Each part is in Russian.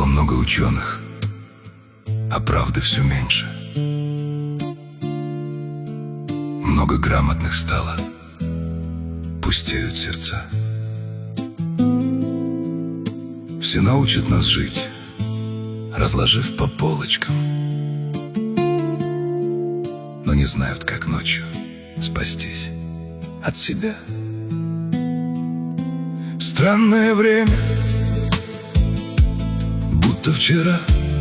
Стало много ученых, а правды все меньше. Много грамотных стало, пустеют сердца. Все научат нас жить, разложив по полочкам, но не знают, как ночью спастись от себя. Странное время, будто вчера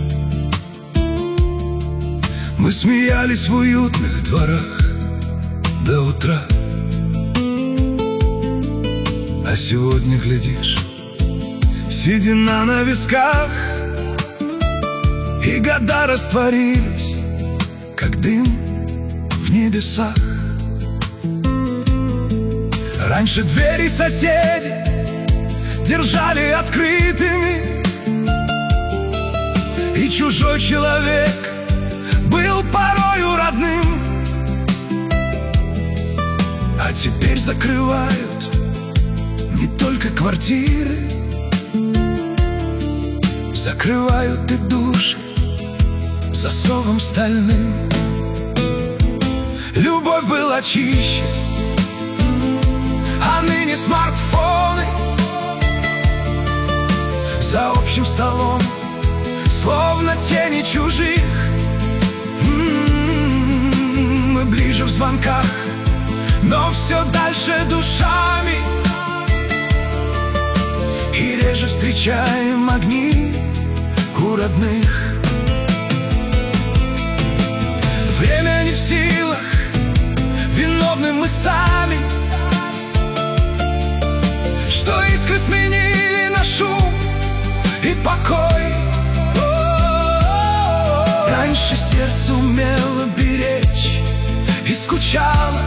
мы смеялись в уютных дворах до утра. А сегодня, глядишь, седина на висках, и года растворились, как дым в небесах. Раньше двери соседи держали открытыми, и чужой человек был порою родным. А теперь закрывают не только квартиры, закрывают и души засовом стальным. Любовь была чище, а ныне смартфоны за общим столом, словно тени чужих. Мы ближе в звонках, но все дальше душами, и реже встречаем огни у родных. Время не в силах, виновны мы сами, что искры сменили на шум и покой. Раньше сердце умело беречь и скучало,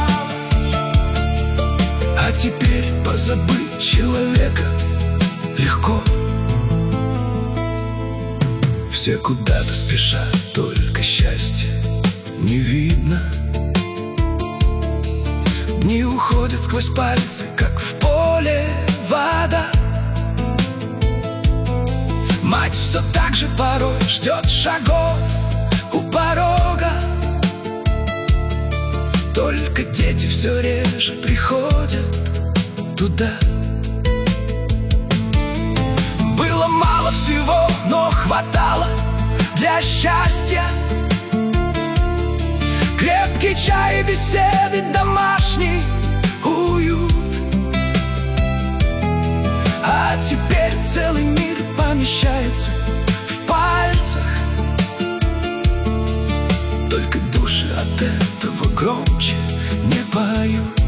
а теперь позабыть человека легко. Все куда-то спешат, только счастья не видно. Дни уходят сквозь пальцы, как в поле вода. Мать все так же порой ждет шагов у порога, только дети все реже приходят туда. Было мало всего, но хватало для счастья. Крепкий чай и беседы, домашний уют. А теперь целый мир помещается в пальцах, только души от этого громче не поют.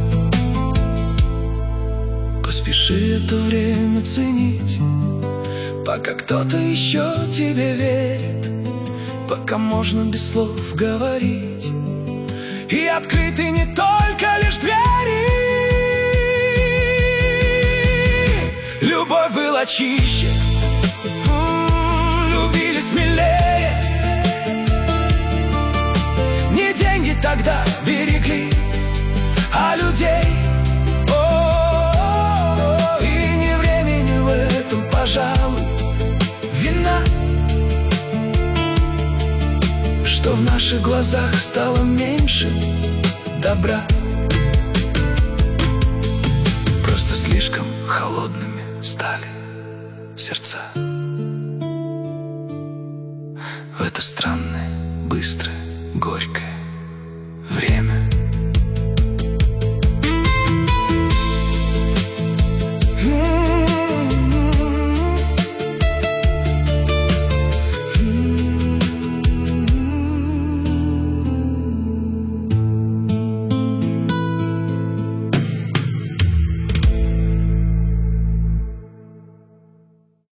Поспеши это время ценить, пока кто-то еще тебе верит, пока можно без слов говорить, и открыты не только лишь двери. Любовь была чище, любили смелее. Не деньги тогда берегли, а людей. И не времени в этом, пожалуй, вина, что в наших глазах стало меньше добра. Просто слишком холодными стали сердца в это странное, быстрое, горькое время.